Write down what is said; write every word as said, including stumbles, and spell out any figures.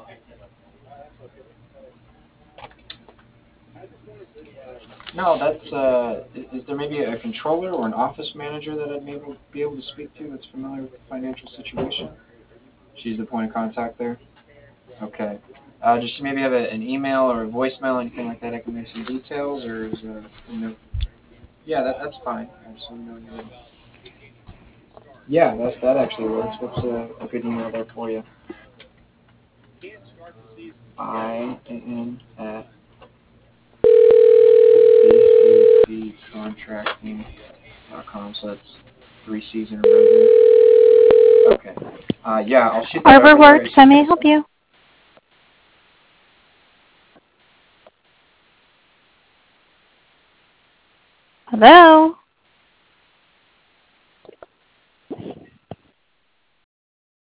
No, that's, uh, i- is there maybe a controller or an office manager that I'd maybe be able to speak to that's familiar with the financial situation? She's the point of contact there? Okay. Uh, just maybe have a, an email or a voicemail, anything like that. I can leave some details, or is, uh, you know, yeah, that, that's fine. Absolutely. No, no. Yeah, that, that actually works. What's a, a good email there for you? I N at B C C contracting dot com. So that's three C's in a row there. Okay. Uh, yeah, I'll shoot that over there. Arborworks, It's how just may I gonna help say. you? Hello?